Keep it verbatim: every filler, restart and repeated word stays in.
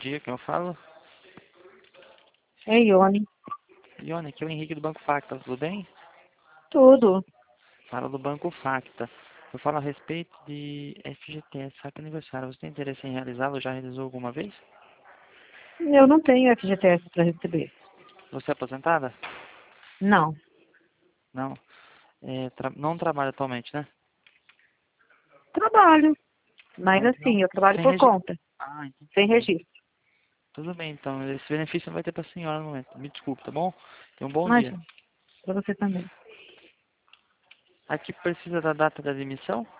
dia, quem eu falo? É Ione. Ione, aqui é o Henrique do Banco Facta, tudo bem? Tudo. Fala do Banco Facta. Eu falo a respeito de F G T S, saque aniversário. Você tem interesse em realizá-lo? Já realizou alguma vez? Eu não tenho F G T S para receber. Você é aposentada? Não. Não. É, tra- não trabalha atualmente, né? Trabalho. Mas Mas não, assim, eu trabalho sem por registro. conta, Ah, sem entendi. registro. Tudo bem, então. Esse benefício não vai ter pra senhora no momento. Me desculpe, tá bom? Tenha um bom Mas dia. para você também. Aqui precisa da data da admissão?